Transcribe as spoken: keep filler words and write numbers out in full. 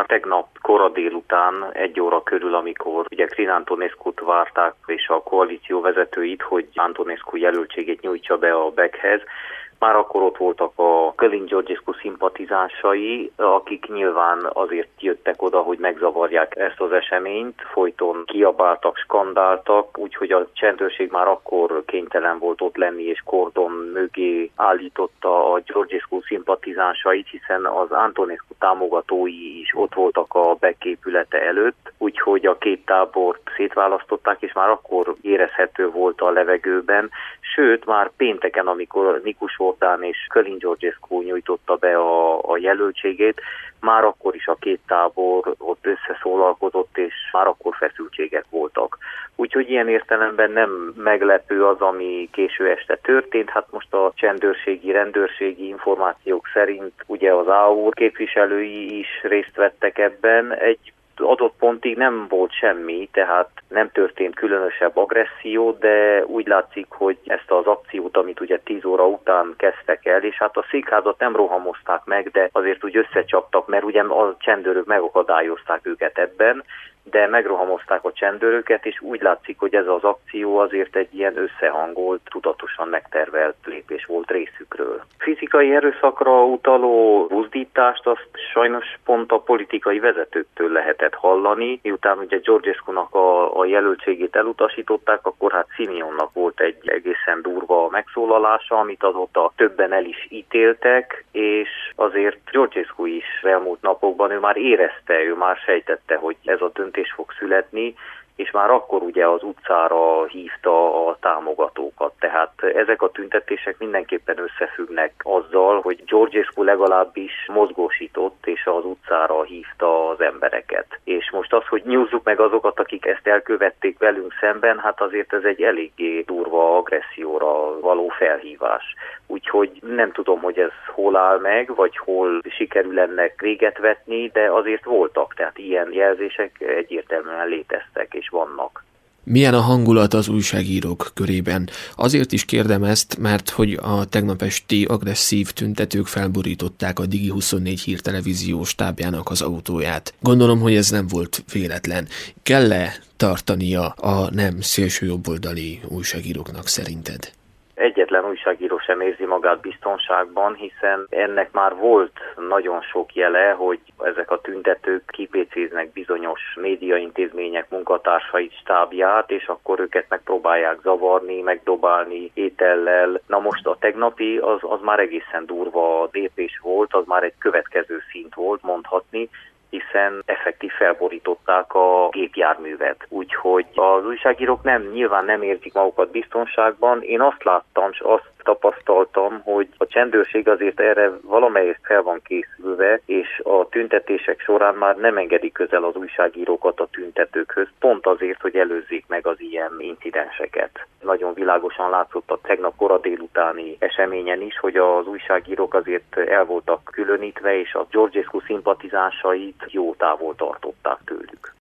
már tegnap kora délután, egy óra körül, amikor ugye Crin Antonescut várták és a koalíció vezetőit, hogy Antonescu jelöltségét nyújtsa be a Bekhez, már akkor ott voltak a Călin Georgescu szimpatizánsai, akik nyilván azért jöttek oda, hogy megzavarják ezt az eseményt, folyton kiabáltak, skandáltak, úgyhogy a csendőrség már akkor kénytelen volt ott lenni, és kordon mögé állította a Georgescu szimpatizánsait, hiszen az Antonescu támogatói is ott voltak a Bek épülete előtt, úgyhogy a két tábort szétválasztották, és már akkor érezhető volt a levegőben, sőt, már pénteken, amikor Nikus Orbán és Călin Georgescu nyújtotta be a, a jelöltségét, már akkor is a két tábor ott összeszólalkozott, és már akkor feszültségek voltak. Úgyhogy ilyen értelemben nem meglepő az, ami késő este történt. Hát most a csendőrségi, rendőrségi információk szerint ugye az á u képviselői is részt vettek ebben. Egy adott pontig nem volt semmi, tehát nem történt különösebb agresszió, de úgy látszik, hogy ezt az akciót, amit ugye tíz óra után kezdtek el, és hát a székházat nem rohamozták meg, de azért úgy összecsaptak, mert ugye a csendőrök megakadályozták őket ebben, de megrohamozták a csendőröket, és úgy látszik, hogy ez az akció azért egy ilyen összehangolt, tudatosan megtervelt lépés volt részükről. Fizikai erőszakra utaló buzdítást azt sajnos pont a politikai vezetőktől lehetett hallani. Miután ugye Georgescunak a, a jelöltségét elutasították, akkor hát Simeonnak volt egy egészen durva megszólalása, amit azóta többen el is ítéltek, és azért Georgescu is elmúlt napokban ő már érezte, ő már sejtette, hogy ez a döntés fog születni, és már akkor ugye az utcára hívta a támogatókat. Tehát ezek a tüntetések mindenképpen összefüggnek azzal, hogy Georgescu legalábbis mozgósított, és az utcára hívta az embereket. És most az, hogy nyúzzuk meg azokat, akik ezt elkövették velünk szemben, hát azért ez egy eléggé durva agresszióra való felhívás. Úgyhogy nem tudom, hogy ez hol áll meg, vagy hol sikerül ennek véget vetni, de azért voltak, tehát ilyen jelzések egyértelműen léteztek és vannak. Milyen a hangulat az újságírók körében? Azért is kérdem ezt, mert hogy a tegnap esti agresszív tüntetők felborították a Digi huszonnégy hírtelevízió stábjának az autóját. Gondolom, hogy ez nem volt véletlen. Kell-e tartania a nem szélsőjobboldali újságíróknak szerinted? Egyetlen újságíró sem érzi magát biztonságban, hiszen ennek már volt nagyon sok jele, hogy ezek a tüntetők kipécéznek bizonyos médiaintézmények munkatársait, stábját, és akkor őket megpróbálják zavarni, megdobálni étellel. Na most a tegnapi az, az már egészen durva lépés volt, az már egy következő szint volt, mondhatni, hiszen effektív felborították a gépjárművet. Úgyhogy az újságírók nem, nyilván nem érzik magukat biztonságban. Én azt láttam, és azt tapasztaltam, hogy a csendőrség azért erre valamelyest fel van készülve, és a tüntetések során már nem engedik közel az újságírókat a tüntetőkhöz, pont azért, hogy előzzék meg az ilyen incidenseket. Nagyon világosan látszott a tegnap kora délutáni eseményen is, hogy az újságírók azért el voltak különítve, és a Georgescu szimpatizánsait jó távol tartották tőlük.